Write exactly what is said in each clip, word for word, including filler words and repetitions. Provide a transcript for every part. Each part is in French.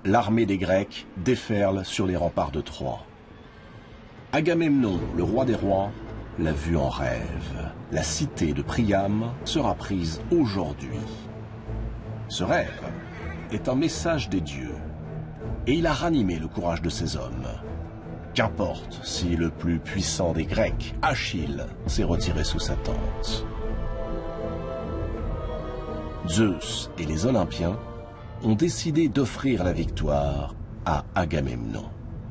l'armée des Grecs déferle sur les remparts de Troie. Agamemnon, le roi des rois, l'a vu en rêve. La cité de Priam sera prise aujourd'hui. Ce rêve est un message des dieux, et il a ranimé le courage de ses hommes. Qu'importe si le plus puissant des Grecs, Achille, s'est retiré sous sa tente. Zeus et les Olympiens ont décidé d'offrir la victoire à Agamemnon.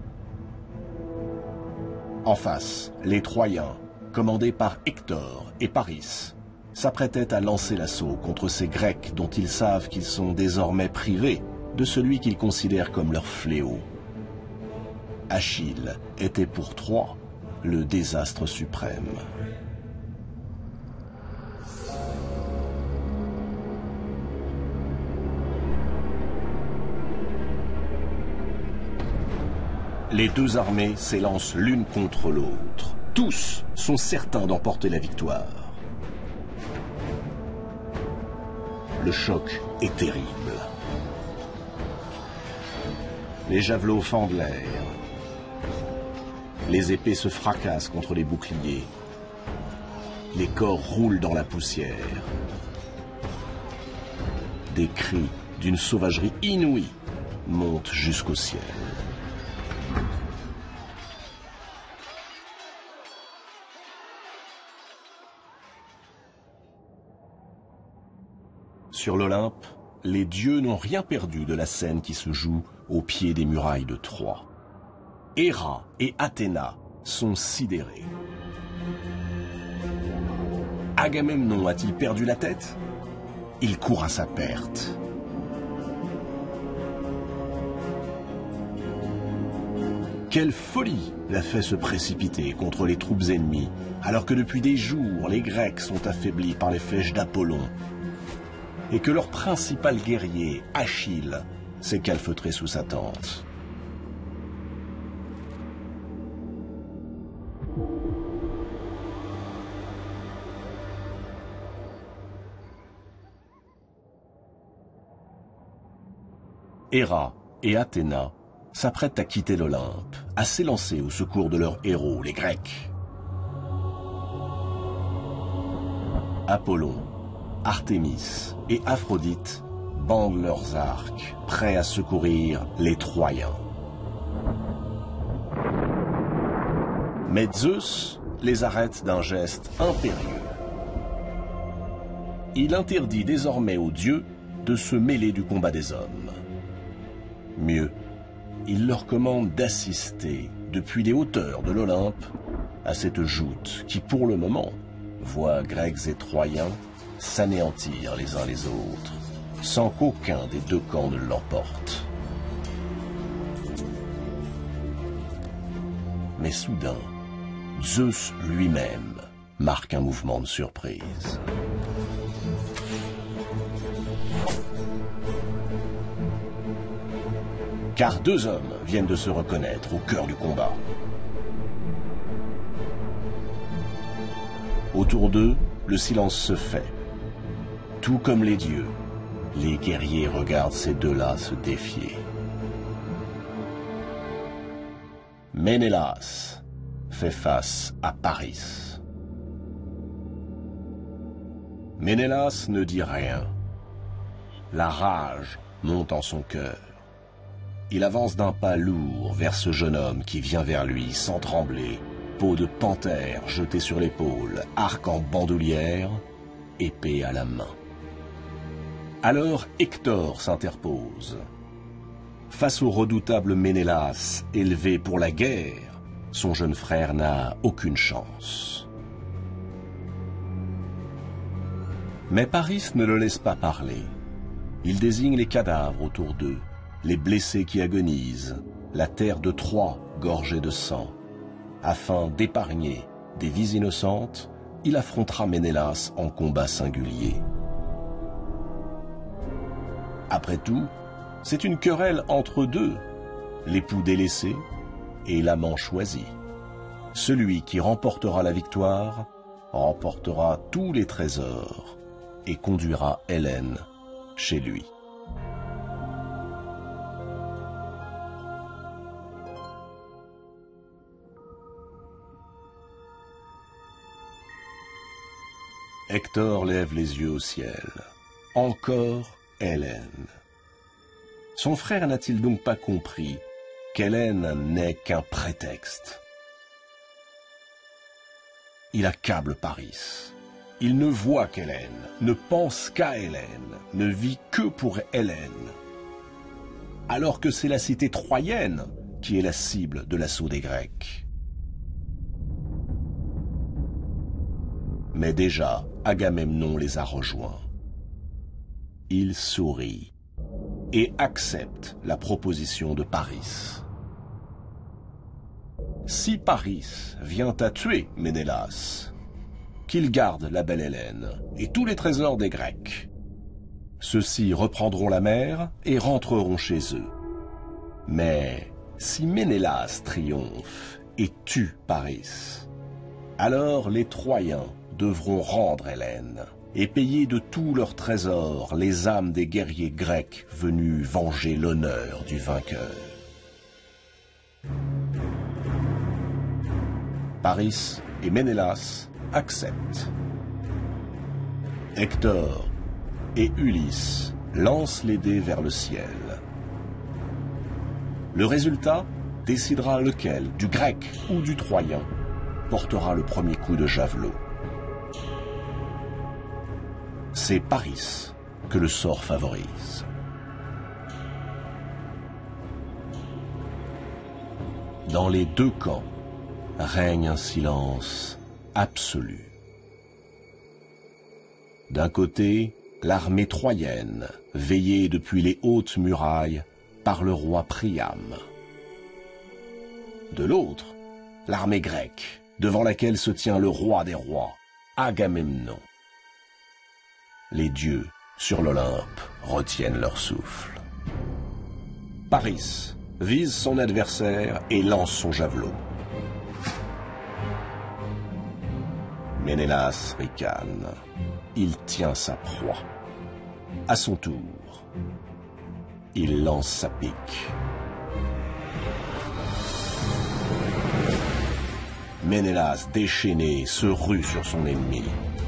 En face, les Troyens, commandés par Hector et Paris, s'apprêtaient à lancer l'assaut contre ces Grecs dont ils savent qu'ils sont désormais privés de celui qu'ils considèrent comme leur fléau. Achille était pour Troie le désastre suprême. Les deux armées s'élancent l'une contre l'autre. Tous sont certains d'emporter la victoire. Le choc est terrible. Les javelots fendent l'air. Les épées se fracassent contre les boucliers. Les corps roulent dans la poussière. Des cris d'une sauvagerie inouïe montent jusqu'au ciel. Sur l'Olympe, les dieux n'ont rien perdu de la scène qui se joue au pied des murailles de Troie. Héra et Athéna sont sidérés. Agamemnon a-t-il perdu la tête? Il court à sa perte. Quelle folie l'a fait se précipiter contre les troupes ennemies, alors que depuis des jours, les Grecs sont affaiblis par les flèches d'Apollon, et que leur principal guerrier, Achille, s'est calfeutré sous sa tente. Héra et Athéna s'apprêtent à quitter l'Olympe, à s'élancer au secours de leurs héros, les Grecs. Apollon, Artémis et Aphrodite bandent leurs arcs, prêts à secourir les Troyens. Mais Zeus les arrête d'un geste impérieux. Il interdit désormais aux dieux de se mêler du combat des hommes. Mieux, il leur commande d'assister depuis les hauteurs de l'Olympe à cette joute qui, pour le moment, voit Grecs et Troyens s'anéantir les uns les autres, sans qu'aucun des deux camps ne l'emporte. Mais soudain, Zeus lui-même marque un mouvement de surprise. Car deux hommes viennent de se reconnaître au cœur du combat. Autour d'eux, le silence se fait. Tout comme les dieux, les guerriers regardent ces deux-là se défier. Ménélas fait face à Paris. Ménélas ne dit rien. La rage monte en son cœur. Il avance d'un pas lourd vers ce jeune homme qui vient vers lui sans trembler, peau de panthère jetée sur l'épaule, arc en bandoulière, épée à la main. Alors Hector s'interpose. Face au redoutable Ménélas, élevé pour la guerre, son jeune frère n'a aucune chance. Mais Paris ne le laisse pas parler. Il désigne les cadavres autour d'eux, les blessés qui agonisent, la terre de Troie gorgée de sang. Afin d'épargner des vies innocentes, il affrontera Ménélas en combat singulier. Après tout, c'est une querelle entre deux, l'époux délaissé et l'amant choisi. Celui qui remportera la victoire remportera tous les trésors et conduira Hélène chez lui. Hector lève les yeux au ciel. Encore Hélène. Son frère n'a-t-il donc pas compris qu'Hélène n'est qu'un prétexte? Il accable Paris. Il ne voit qu'Hélène, ne pense qu'à Hélène, ne vit que pour Hélène. Alors que c'est la cité troyenne qui est la cible de l'assaut des Grecs. Mais déjà, Agamemnon les a rejoints. Il sourit et accepte la proposition de Paris. Si Paris vient à tuer Ménélas, qu'il garde la belle Hélène et tous les trésors des Grecs. Ceux-ci reprendront la mer et rentreront chez eux. Mais si Ménélas triomphe et tue Paris, alors les Troyens devront rendre Hélène et payer de tous leurs trésors les âmes des guerriers grecs venus venger l'honneur du vainqueur. Paris et Ménélas acceptent. Hector et Ulysse lancent les dés vers le ciel. Le résultat décidera lequel, du grec ou du troyen, portera le premier coup de javelot. C'est Paris que le sort favorise. Dans les deux camps règne un silence absolu. D'un côté, l'armée troyenne, veillée depuis les hautes murailles par le roi Priam. De l'autre, l'armée grecque, devant laquelle se tient le roi des rois, Agamemnon. Les dieux, sur l'Olympe, retiennent leur souffle. Paris vise son adversaire et lance son javelot. Ménélas ricane. Il tient sa proie. À son tour, il lance sa pique. Ménélas, déchaîné, se rue sur son ennemi.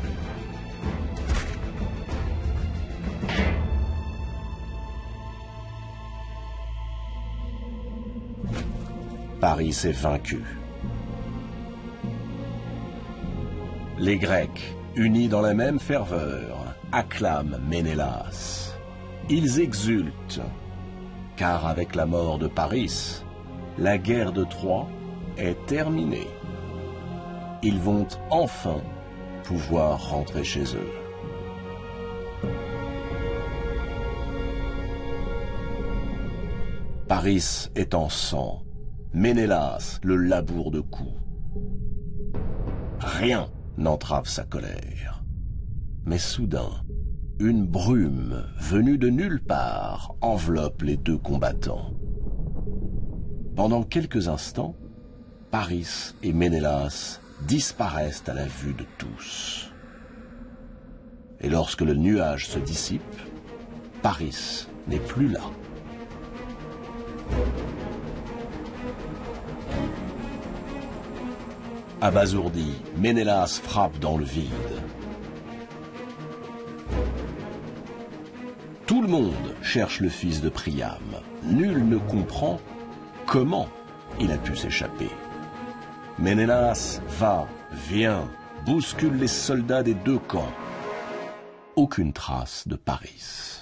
Paris est vaincu. Les Grecs, unis dans la même ferveur, acclament Ménélas. Ils exultent, car avec la mort de Paris, la guerre de Troie est terminée. Ils vont enfin pouvoir rentrer chez eux. Paris est en sang, Ménélas le laboure de coups. Rien n'entrave sa colère. Mais soudain, une brume venue de nulle part enveloppe les deux combattants. Pendant quelques instants, Paris et Ménélas disparaissent à la vue de tous. Et lorsque le nuage se dissipe, Paris n'est plus là. Abasourdi, Ménélas frappe dans le vide. Tout le monde cherche le fils de Priam. Nul ne comprend comment il a pu s'échapper. Ménélas va, vient, bouscule les soldats des deux camps. Aucune trace de Paris.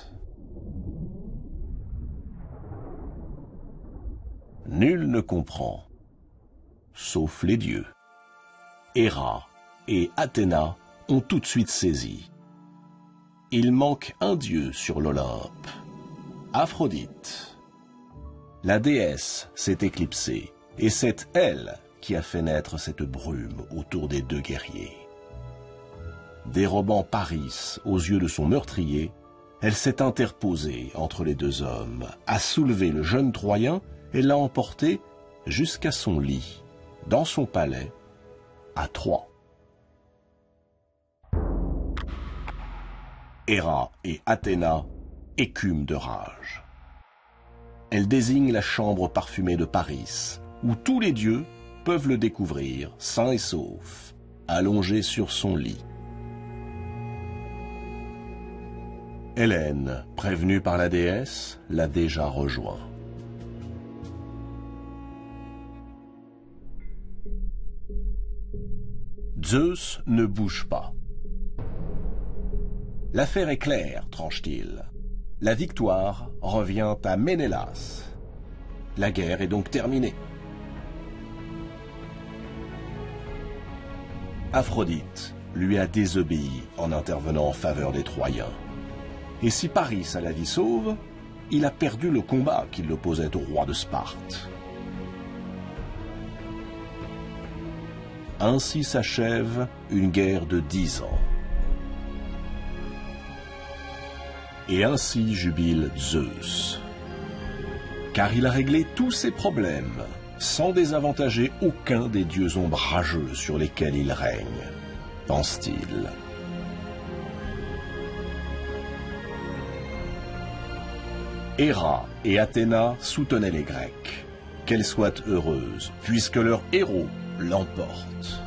Nul ne comprend, sauf les dieux. Héra et Athéna ont tout de suite saisi. Il manque un dieu sur l'Olympe, Aphrodite. La déesse s'est éclipsée, et c'est elle qui a fait naître cette brume autour des deux guerriers. Dérobant Paris aux yeux de son meurtrier, elle s'est interposée entre les deux hommes, a soulevé le jeune Troyen et l'a emporté jusqu'à son lit, dans son palais, à Troie. Héra et Athéna écument de rage. Elles désignent la chambre parfumée de Paris, où tous les dieux peuvent le découvrir, sain et sauf, allongé sur son lit. Hélène, prévenue par la déesse, l'a déjà rejoint. Zeus ne bouge pas. L'affaire est claire, tranche-t-il. La victoire revient à Ménélas. La guerre est donc terminée. Aphrodite lui a désobéi en intervenant en faveur des Troyens. Et si Paris a la vie sauve, il a perdu le combat qui l'opposait au roi de Sparte. Ainsi s'achève une guerre de dix ans. Et ainsi jubile Zeus. Car il a réglé tous ses problèmes, sans désavantager aucun des dieux ombrageux sur lesquels il règne, pense-t-il. Héra et Athéna soutenaient les Grecs. Qu'elles soient heureuses, puisque leur héros l'emporte.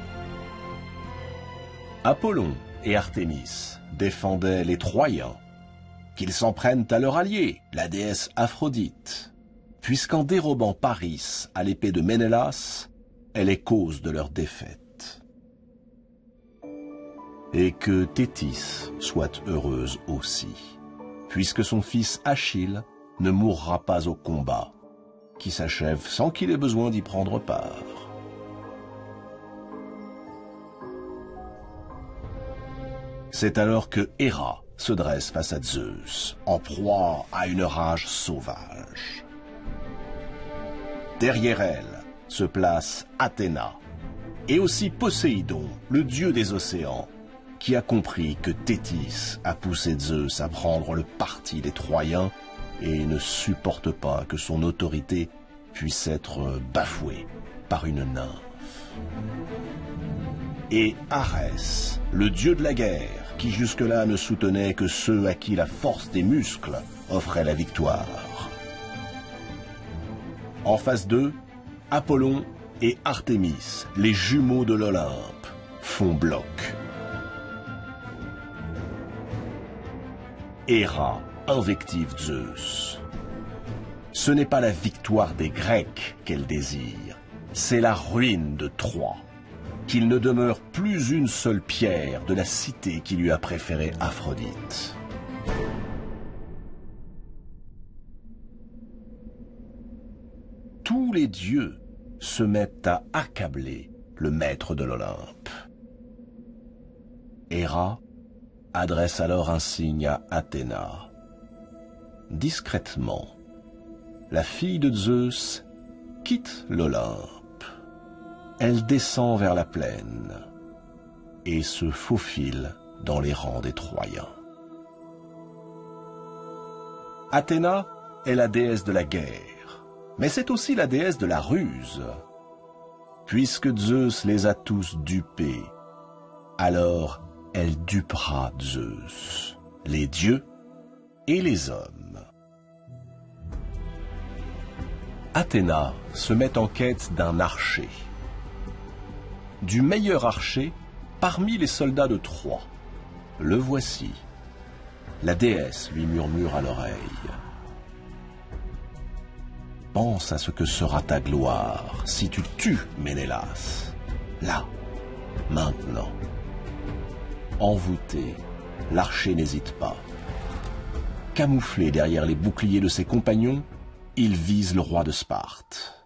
Apollon et Artémis défendaient les Troyens. Qu'ils s'en prennent à leur allié, la déesse Aphrodite, puisqu'en dérobant Paris à l'épée de Ménélas, elle est cause de leur défaite. Et que Thétis soit heureuse aussi, puisque son fils Achille ne mourra pas au combat, qui s'achève sans qu'il ait besoin d'y prendre part. C'est alors que Héra se dresse face à Zeus, en proie à une rage sauvage. Derrière elle se place Athéna, et aussi Poséidon, le dieu des océans, qui a compris que Thétis a poussé Zeus à prendre le parti des Troyens et ne supporte pas que son autorité puisse être bafouée par une nymphe. Et Arès, le dieu de la guerre, qui jusque-là ne soutenait que ceux à qui la force des muscles offrait la victoire. En face d'eux, Apollon et Artémis, les jumeaux de l'Olympe, font bloc. Héra invective Zeus. Ce n'est pas la victoire des Grecs qu'elle désire, c'est la ruine de Troie. Qu'il ne demeure plus une seule pierre de la cité qui lui a préféré Aphrodite. Tous les dieux se mettent à accabler le maître de l'Olympe. Héra adresse alors un signe à Athéna. Discrètement, la fille de Zeus quitte l'Olympe. Elle descend vers la plaine et se faufile dans les rangs des Troyens. Athéna est la déesse de la guerre, mais c'est aussi la déesse de la ruse. Puisque Zeus les a tous dupés, alors elle dupera Zeus, les dieux et les hommes. Athéna se met en quête d'un archer. Du meilleur archer parmi les soldats de Troie. Le voici. La déesse lui murmure à l'oreille. Pense à ce que sera ta gloire si tu tues Ménélas. Là, maintenant. Envoûté, l'archer n'hésite pas. Camouflé derrière les boucliers de ses compagnons, il vise le roi de Sparte.